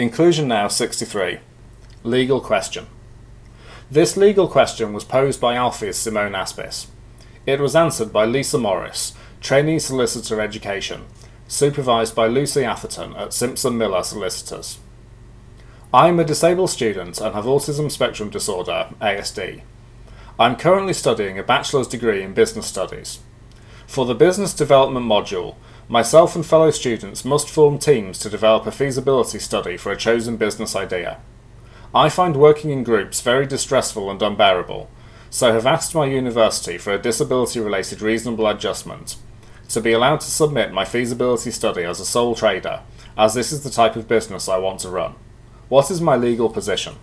Inclusion Now 63. Legal question. This legal question was posed by Alfie's Simone Aspis. It was answered by Lisa Morris, Trainee Solicitor Education, supervised by Lucy Atherton at Simpson Miller Solicitors. I am a disabled student and have autism spectrum disorder, ASD. I am currently studying a bachelor's degree in business studies. For the business development module, myself and fellow students must form teams to develop a feasibility study for a chosen business idea. I find working in groups very distressful and unbearable, so have asked my university for a disability-related reasonable adjustment, to be allowed to submit my feasibility study as a sole trader, as this is the type of business I want to run. What is my legal position?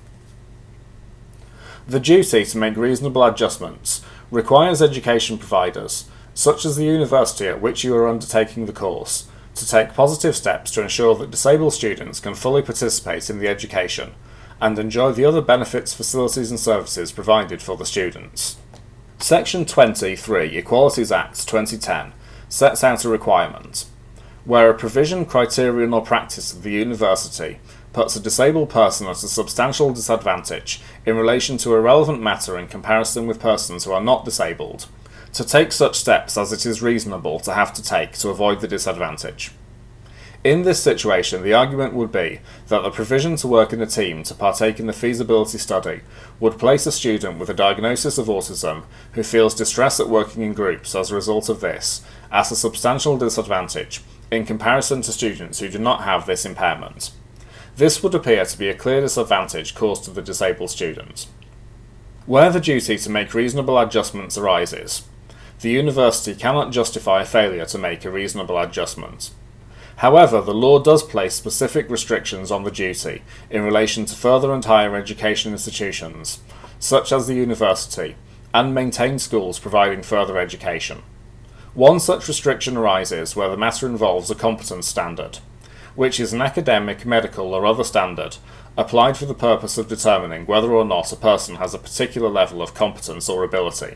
The duty to make reasonable adjustments requires education providers, such as the university at which you are undertaking the course, to take positive steps to ensure that disabled students can fully participate in the education and enjoy the other benefits, facilities and services provided for the students. Section 23 Equalities Act 2010 sets out a requirement where a provision, criterion or practice of the university puts a disabled person at a substantial disadvantage in relation to a relevant matter in comparison with persons who are not disabled, to take such steps as it is reasonable to have to take to avoid the disadvantage. In this situation, the argument would be that the provision to work in a team to partake in the feasibility study would place a student with a diagnosis of autism who feels distress at working in groups as a result of this at a substantial disadvantage in comparison to students who do not have this impairment. This would appear to be a clear disadvantage caused to the disabled student. Where the duty to make reasonable adjustments arises, the university cannot justify a failure to make a reasonable adjustment. However, the law does place specific restrictions on the duty in relation to further and higher education institutions, such as the university, and maintained schools providing further education. One such restriction arises where the matter involves a competence standard, which is an academic, medical or other standard applied for the purpose of determining whether or not a person has a particular level of competence or ability.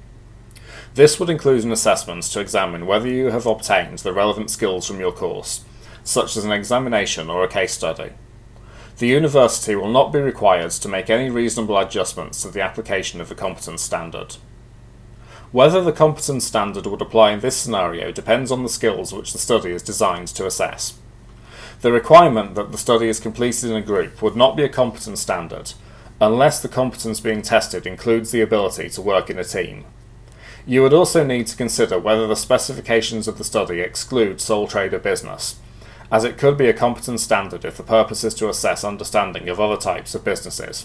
This would include an assessment to examine whether you have obtained the relevant skills from your course, such as an examination or a case study. The university will not be required to make any reasonable adjustments to the application of the competence standard. Whether the competence standard would apply in this scenario depends on the skills which the study is designed to assess. The requirement that the study is completed in a group would not be a competence standard, unless the competence being tested includes the ability to work in a team. You would also need to consider whether the specifications of the study exclude sole trader business, as it could be a competence standard if the purpose is to assess understanding of other types of businesses.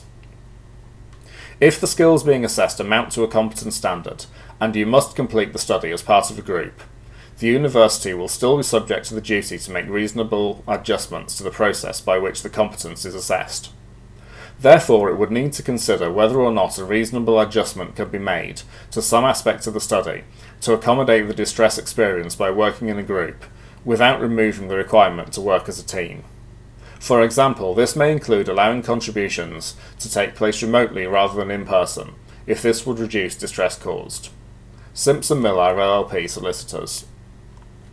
If the skills being assessed amount to a competence standard, and you must complete the study as part of a group, the university will still be subject to the duty to make reasonable adjustments to the process by which the competence is assessed. Therefore, it would need to consider whether or not a reasonable adjustment could be made to some aspects of the study to accommodate the distress experienced by working in a group, without removing the requirement to work as a team. For example, this may include allowing contributions to take place remotely rather than in person, if this would reduce distress caused. Simpson Miller LLP Solicitors.